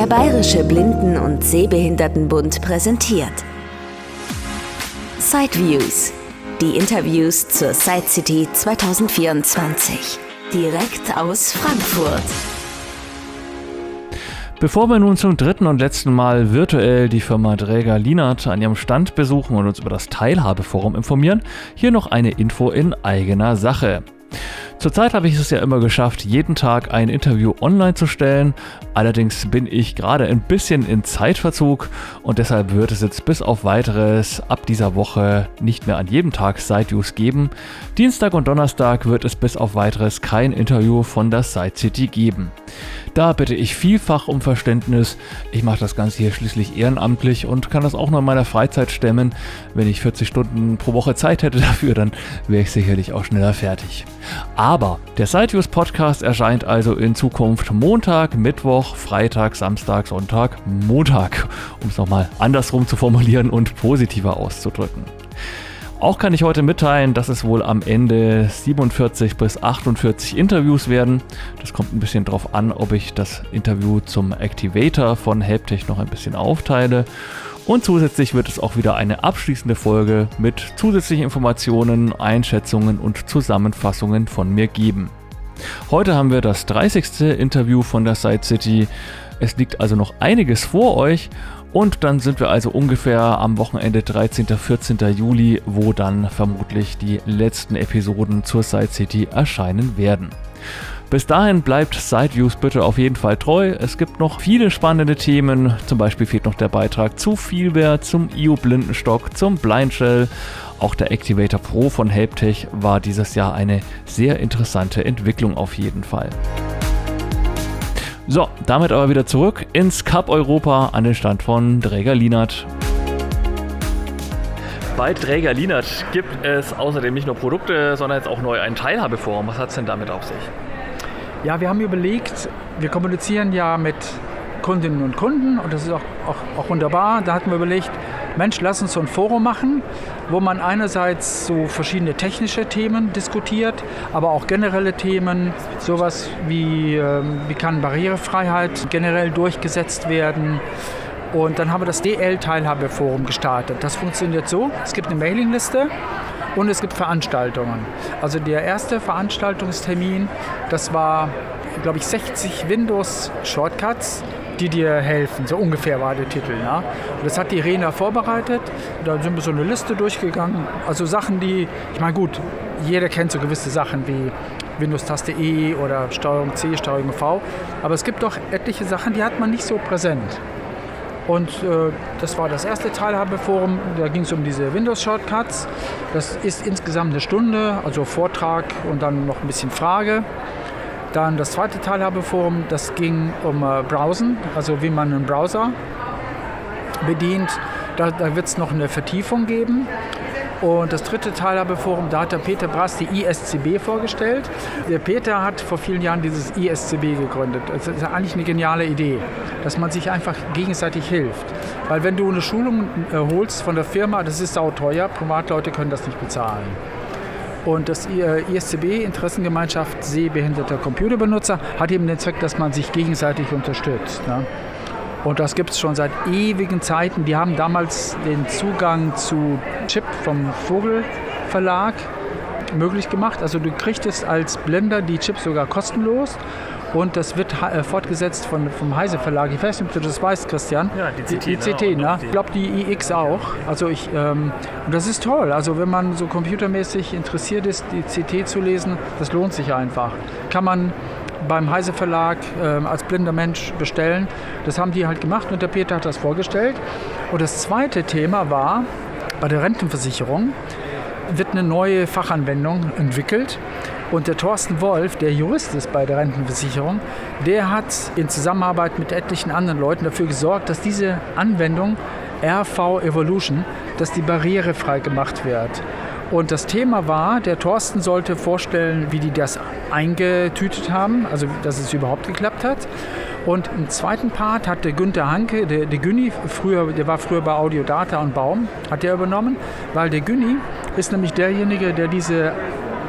Der Bayerische Blinden- und Sehbehindertenbund präsentiert Sideviews, die Interviews zur Side City 2024, direkt aus Frankfurt. Bevor wir nun zum dritten und letzten Mal virtuell die Firma Dräger Lienert an ihrem Stand besuchen und uns über das Teilhabeforum informieren, hier noch eine Info in eigener Sache. Zurzeit habe ich es ja immer geschafft, jeden Tag ein Interview online zu stellen. Allerdings bin ich gerade ein bisschen in Zeitverzug und deshalb wird es jetzt bis auf Weiteres ab dieser Woche nicht mehr an jedem Tag Sideviews geben. Dienstag und Donnerstag wird es bis auf Weiteres kein Interview von der Side City geben. Da bitte ich vielfach um Verständnis. Ich mache das Ganze hier schließlich ehrenamtlich und kann das auch nur in meiner Freizeit stemmen. Wenn ich 40 Stunden pro Woche Zeit hätte dafür, dann wäre ich sicherlich auch schneller fertig. Aber der Sideviews Podcast erscheint also in Zukunft Montag, Mittwoch, Freitag, Samstag, Sonntag, Montag, um es nochmal andersrum zu formulieren und positiver auszudrücken. Auch kann ich heute mitteilen, dass es wohl am Ende 47 bis 48 Interviews werden. Das kommt ein bisschen drauf an, ob ich das Interview zum Activator von Helptech noch ein bisschen aufteile. Und zusätzlich wird es auch wieder eine abschließende Folge mit zusätzlichen Informationen, Einschätzungen und Zusammenfassungen von mir geben. Heute haben wir das 30. Interview von der Side City. Es liegt also noch einiges vor euch. Und dann sind wir also ungefähr am Wochenende 13. 14. Juli, wo dann vermutlich die letzten Episoden zur Side City erscheinen werden. Bis dahin bleibt Sideviews bitte auf jeden Fall treu. Es gibt noch viele spannende Themen. Zum Beispiel fehlt noch der Beitrag zu Feelware, zum IO-Blindenstock, zum Blindshell. Auch der Activator Pro von Helptech war dieses Jahr eine sehr interessante Entwicklung auf jeden Fall. So, damit aber wieder zurück ins Cup Europa an den Stand von Dräger Lienert. Bei Dräger Lienert gibt es außerdem nicht nur Produkte, sondern jetzt auch neu ein Teilhabeforum. Was hat es denn damit auf sich? Ja, wir haben überlegt, wir kommunizieren ja mit Kundinnen und Kunden und das ist auch wunderbar. Da hatten wir überlegt, Mensch, lass uns so ein Forum machen, wo man einerseits so verschiedene technische Themen diskutiert, aber auch generelle Themen, sowas wie kann Barrierefreiheit generell durchgesetzt werden. Und dann haben wir das DL-Teilhabeforum gestartet. Das funktioniert so, es gibt eine Mailingliste und es gibt Veranstaltungen. Also der erste Veranstaltungstermin, das war, glaube ich, 60 Windows-Shortcuts, die dir helfen. So ungefähr war der Titel. Ja? Und das hat die Rena vorbereitet. Da sind wir so eine Liste durchgegangen. Also Sachen, die, ich meine gut, jeder kennt so gewisse Sachen wie Windows-Taste E oder Steuerung C, Steuerung V. Aber es gibt doch etliche Sachen, die hat man nicht so präsent. Und das war das erste Teilhabeforum, da ging es um diese Windows-Shortcuts. Das ist insgesamt eine Stunde, also Vortrag und dann noch ein bisschen Frage. Dann das zweite Teilhabeforum, das ging um Browsen, also wie man einen Browser bedient. Da wird es noch eine Vertiefung geben. Und das dritte Teilhabeforum, da hat der Peter Brass die ISCB vorgestellt. Der Peter hat vor vielen Jahren dieses ISCB gegründet. Das ist eigentlich eine geniale Idee, dass man sich einfach gegenseitig hilft. Weil wenn du eine Schulung holst von der Firma, das ist sauteuer, Privatleute können das nicht bezahlen. Und das ISCB, Interessengemeinschaft sehbehinderter Computerbenutzer, hat eben den Zweck, dass man sich gegenseitig unterstützt. Ne? Und das gibt es schon seit ewigen Zeiten. Die haben damals den Zugang zu Chip vom Vogel Verlag möglich gemacht. Also du kriegst als Blender die Chips sogar kostenlos. Und das wird fortgesetzt vom Heise Verlag. Ich weiß nicht, ob du das weißt, Christian. Ja, die CT, ne? Ich glaube, die iX auch. Also und das ist toll. Also wenn man so computermäßig interessiert ist, die CT zu lesen, das lohnt sich einfach. Kann man beim Heise Verlag als blinder Mensch bestellen. Das haben die halt gemacht und der Peter hat das vorgestellt. Und das zweite Thema war, bei der Rentenversicherung wird eine neue Fachanwendung entwickelt. Und der Thorsten Wolf, der Jurist ist bei der Rentenversicherung, der hat in Zusammenarbeit mit etlichen anderen Leuten dafür gesorgt, dass diese Anwendung RV Evolution, dass die barrierefrei gemacht wird. Und das Thema war, der Thorsten sollte vorstellen, wie die das eingetütet haben, also dass es überhaupt geklappt hat. Und im zweiten Part hat der Günther Hanke, der Günni, der war früher bei Audiodata und Baum, hat der übernommen, weil der Günni ist nämlich derjenige, der diese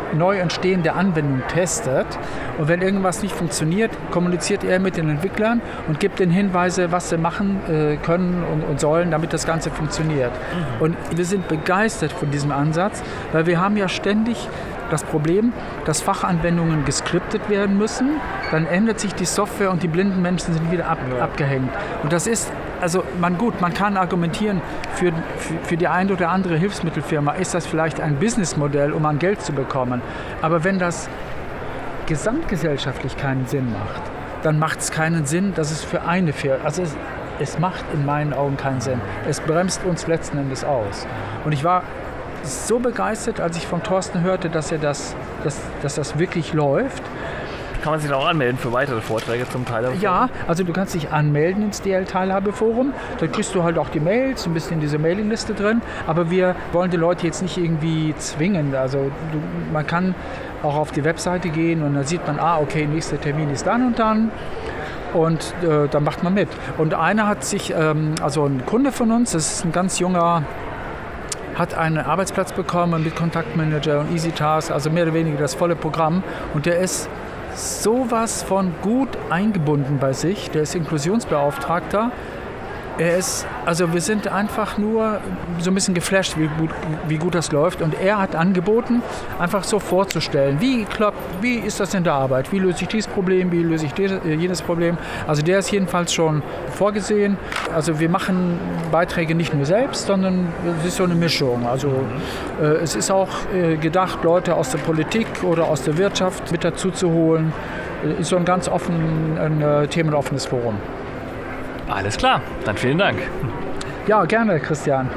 neu entstehende Anwendung testet. Und wenn irgendwas nicht funktioniert, kommuniziert er mit den Entwicklern und gibt ihnen Hinweise, was sie machen können und sollen, damit das Ganze funktioniert. Und wir sind begeistert von diesem Ansatz, weil wir haben ja ständig das Problem, dass Fachanwendungen geskriptet werden müssen, dann ändert sich die Software und die blinden Menschen sind wieder abgehängt. Und das ist, also man kann argumentieren, für die eine oder andere Hilfsmittelfirma ist das vielleicht ein Businessmodell, um an Geld zu bekommen. Aber wenn das gesamtgesellschaftlich keinen Sinn macht, dann macht es keinen Sinn, dass es für eine Firma, also es macht in meinen Augen keinen Sinn. Es bremst uns letzten Endes aus. Und ich war so begeistert, als ich von Thorsten hörte, dass das wirklich läuft. Kann man sich auch anmelden für weitere Vorträge zum Teilhabeforum? Ja, also du kannst dich anmelden ins DL-Teilhabeforum. Dann kriegst du halt auch die Mails, ein bisschen in dieser Mailingliste drin. Aber wir wollen die Leute jetzt nicht irgendwie zwingen. Also man kann auch auf die Webseite gehen und dann sieht man, okay, nächster Termin ist dann und dann. Und dann macht man mit. Und einer hat sich, also ein Kunde von uns, das ist ein ganz junger, hat einen Arbeitsplatz bekommen mit Kontaktmanager und EasyTask, also mehr oder weniger das volle Programm. Und der ist sowas von gut eingebunden bei sich. Der ist Inklusionsbeauftragter. Wir sind einfach nur so ein bisschen geflasht, wie gut das läuft. Und er hat angeboten, einfach so vorzustellen, wie ist das in der Arbeit? Wie löse ich dieses Problem? Wie löse ich jenes Problem? Also der ist jedenfalls schon vorgesehen. Also wir machen Beiträge nicht nur selbst, sondern es ist so eine Mischung. Also es ist auch gedacht, Leute aus der Politik oder aus der Wirtschaft mit dazu zu holen. Ist so ein ganz themenoffenes Forum. Alles klar, dann vielen Dank. Ja, gerne, Christian.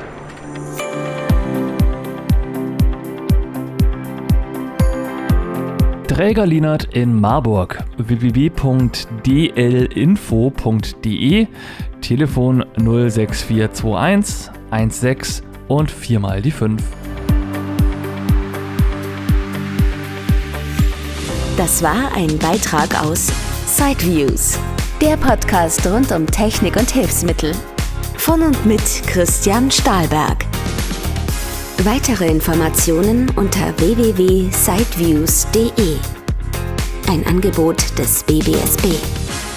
Dräger Lienert in Marburg. www.dlinfo.de, Telefon 06421 16 und 4 mal die 5. Das war ein Beitrag aus Sideviews, der Podcast rund um Technik und Hilfsmittel. Von und mit Christian Stahlberg. Weitere Informationen unter www.sideviews.de. Ein Angebot des BBSB.